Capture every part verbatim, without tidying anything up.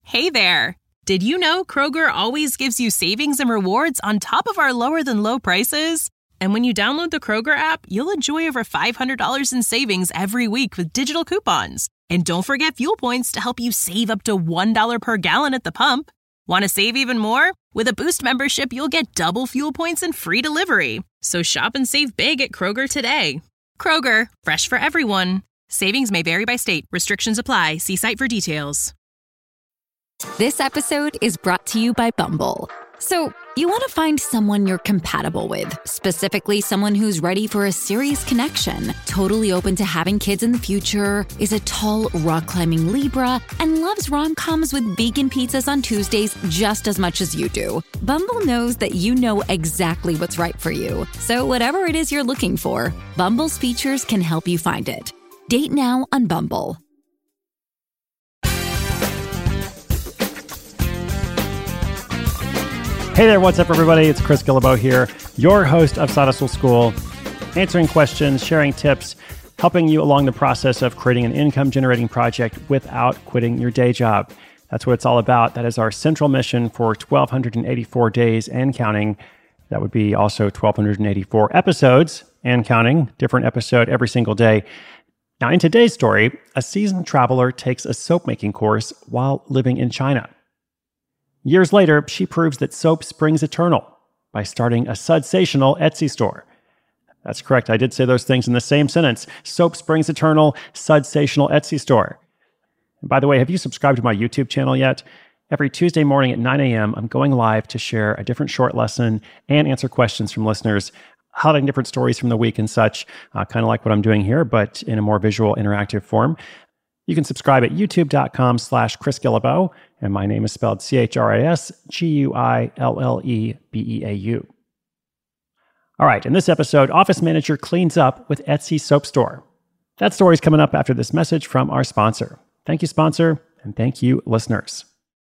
Hey there! Did you know Kroger always gives you savings and rewards on top of our lower-than-low prices? And when you download the Kroger app, you'll enjoy over five hundred dollars in savings every week with digital coupons. And don't forget fuel points to help you save up to one dollar per gallon at the pump. Want to save even more? With a Boost membership, you'll get double fuel points and free delivery. So shop and save big at Kroger today. Kroger, fresh for everyone. Savings may vary by state. Restrictions apply. See site for details. This episode is brought to you by Bumble. So, you want to find someone you're compatible with, specifically someone who's ready for a serious connection, totally open to having kids in the future, is a tall, rock-climbing Libra, and loves rom-coms with vegan pizzas on Tuesdays just as much as you do. Bumble knows that you know exactly what's right for you. So whatever it is you're looking for, Bumble's features can help you find it. Date now on Bumble. Hey there, what's up, everybody? It's Chris Guillebeau here, your host of Side Hustle School, answering questions, sharing tips, helping you along the process of creating an income-generating project without quitting your day job. That's what it's all about. That is our central mission for one thousand two hundred eighty-four days and counting. That would be also one thousand two hundred eighty-four episodes and counting, different episode every single day. Now, in today's story, a seasoned traveler takes a soap-making course while living in China. Years later, she proves that soap springs eternal by starting a sudsational Etsy store. That's correct. I did say those things in the same sentence. Soap springs eternal, sudsational Etsy store. And by the way, have you subscribed to my YouTube channel yet? Every Tuesday morning at nine a.m., I'm going live to share a different short lesson and answer questions from listeners, highlighting different stories from the week and such, uh, kind of like what I'm doing here, but in a more visual, interactive form. You can subscribe at youtube.com slash Chris Guillebeau, and my name is spelled C H R I S G U I L L E B E A U. All right, in this episode, office manager cleans up with Etsy soap store. That story's coming up after this message from our sponsor. Thank you, sponsor, and thank you, listeners.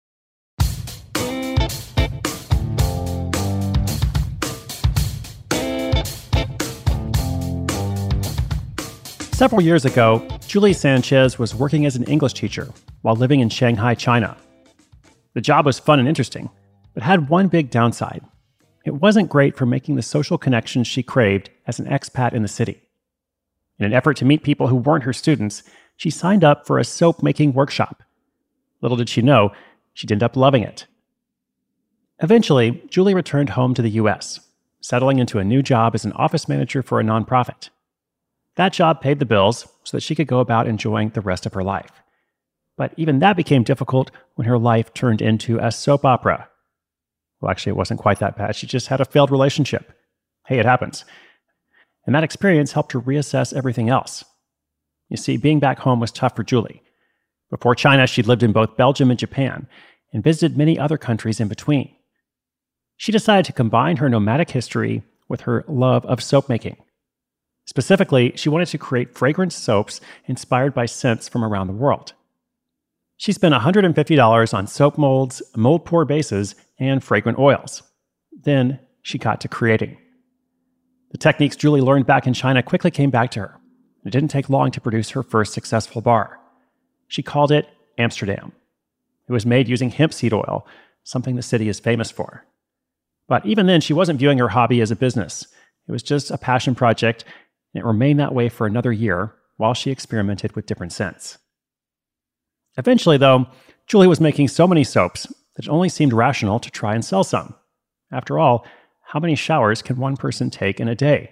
Several years ago, Julie Sanchez was working as an English teacher while living in Shanghai, China. The job was fun and interesting, but had one big downside. It wasn't great for making the social connections she craved as an expat in the city. In an effort to meet people who weren't her students, she signed up for a soap-making workshop. Little did she know, she'd end up loving it. Eventually, Julie returned home to the U S, settling into a new job as an office manager for a nonprofit. That job paid the bills so that she could go about enjoying the rest of her life. But even that became difficult when her life turned into a soap opera. Well, actually, it wasn't quite that bad. She just had a failed relationship. Hey, it happens. And that experience helped her reassess everything else. You see, being back home was tough for Julie. Before China, she'd lived in both Belgium and Japan and visited many other countries in between. She decided to combine her nomadic history with her love of soap making. Specifically, she wanted to create fragrance soaps inspired by scents from around the world. She spent one hundred fifty dollars on soap molds, mold pour bases, and fragrant oils. Then she got to creating. The techniques Julie learned back in China quickly came back to her. It didn't take long to produce her first successful bar. She called it Amsterdam. It was made using hemp seed oil, something the city is famous for. But even then, she wasn't viewing her hobby as a business. It was just a passion project, and it remained that way for another year while she experimented with different scents. Eventually, though, Julie was making so many soaps that it only seemed rational to try and sell some. After all, how many showers can one person take in a day?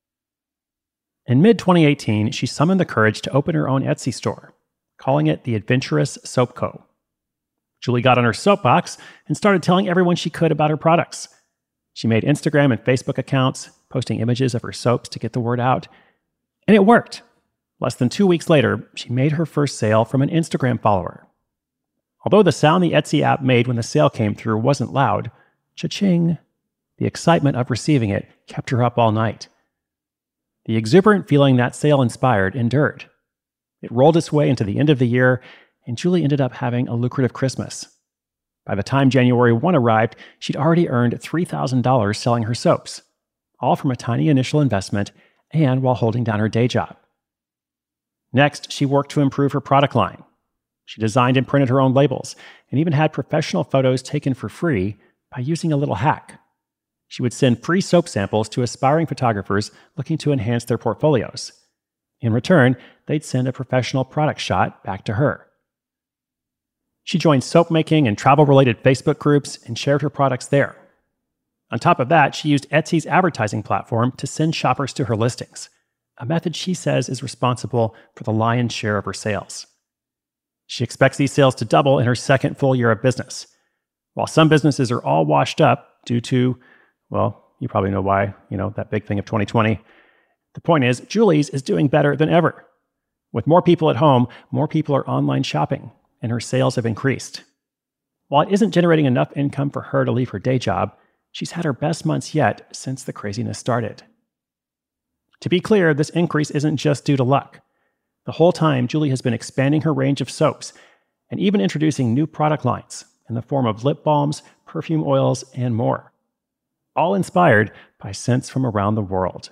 In mid twenty eighteen, she summoned the courage to open her own Etsy store, calling it the Adventurous Soap Co. Julie got on her soapbox and started telling everyone she could about her products. She made Instagram and Facebook accounts, posting images of her soaps to get the word out. And it worked. Less than two weeks later, she made her first sale from an Instagram follower. Although the sound the Etsy app made when the sale came through wasn't loud, cha-ching, the excitement of receiving it kept her up all night. The exuberant feeling that sale inspired endured. It rolled its way into the end of the year, and Julie ended up having a lucrative Christmas. By the time January first arrived, she'd already earned three thousand dollars selling her soaps, all from a tiny initial investment and while holding down her day job. Next, she worked to improve her product line. She designed and printed her own labels and even had professional photos taken for free by using a little hack. She would send free soap samples to aspiring photographers looking to enhance their portfolios. In return, they'd send a professional product shot back to her. She joined soap making and travel-related Facebook groups and shared her products there. On top of that, she used Etsy's advertising platform to send shoppers to her listings, a method she says is responsible for the lion's share of her sales. She expects these sales to double in her second full year of business. While some businesses are all washed up due to, well, you probably know why, you know, that big thing of twenty twenty. The point is, Julie's is doing better than ever. With more people at home, more people are online shopping, and her sales have increased. While it isn't generating enough income for her to leave her day job, she's had her best months yet since the craziness started. To be clear, this increase isn't just due to luck. The whole time, Julie has been expanding her range of soaps and even introducing new product lines in the form of lip balms, perfume oils, and more. All inspired by scents from around the world.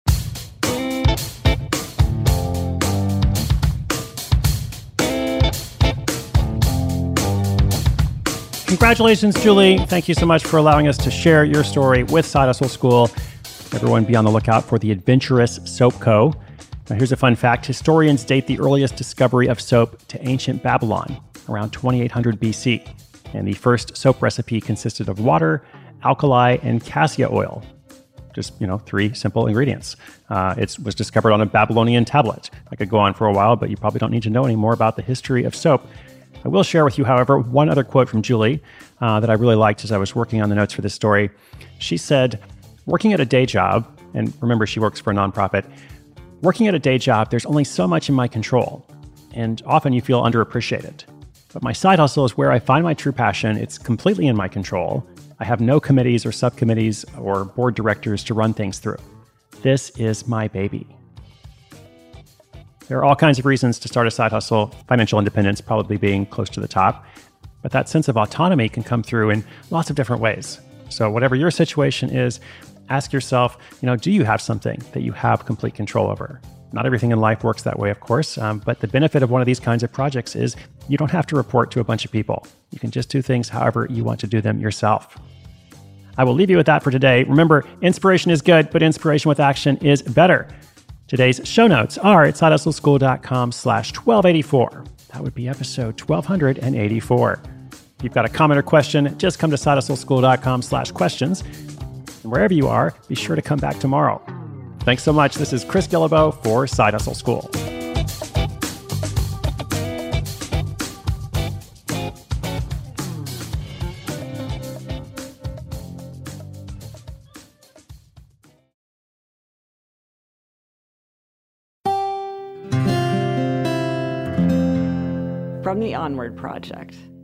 Congratulations, Julie. Thank you so much for allowing us to share your story with Side Hustle School. Everyone be on the lookout for the Adventurous Soap Co. Now, here's a fun fact. Historians date the earliest discovery of soap to ancient Babylon, around twenty-eight hundred B C. And the first soap recipe consisted of water, alkali, and cassia oil. Just, you know, three simple ingredients. Uh, it was discovered on a Babylonian tablet. I could go on for a while, but you probably don't need to know any more about the history of soap. I will share with you, however, one other quote from Julie uh, that I really liked as I was working on the notes for this story. She said, working at a day job, and remember she works for a nonprofit, working at a day job, there's only so much in my control, and often you feel underappreciated. But my side hustle is where I find my true passion. It's completely in my control. I have no committees or subcommittees or board directors to run things through. This is my baby. There are all kinds of reasons to start a side hustle, financial independence probably being close to the top, but that sense of autonomy can come through in lots of different ways. So whatever your situation is, ask yourself, you know, do you have something that you have complete control over? Not everything in life works that way, of course, um, but the benefit of one of these kinds of projects is you don't have to report to a bunch of people. You can just do things however you want to do them yourself. I will leave you with that for today. Remember, inspiration is good, but inspiration with action is better. Today's show notes are at sidehustleschool.com slash 1284. That would be episode twelve eighty-four. If you've got a comment or question, just come to sidehustleschool.com slash questions. And wherever you are, be sure to come back tomorrow. Thanks so much. This is Chris Guillebeau for Side Hustle School. From the Onward Project.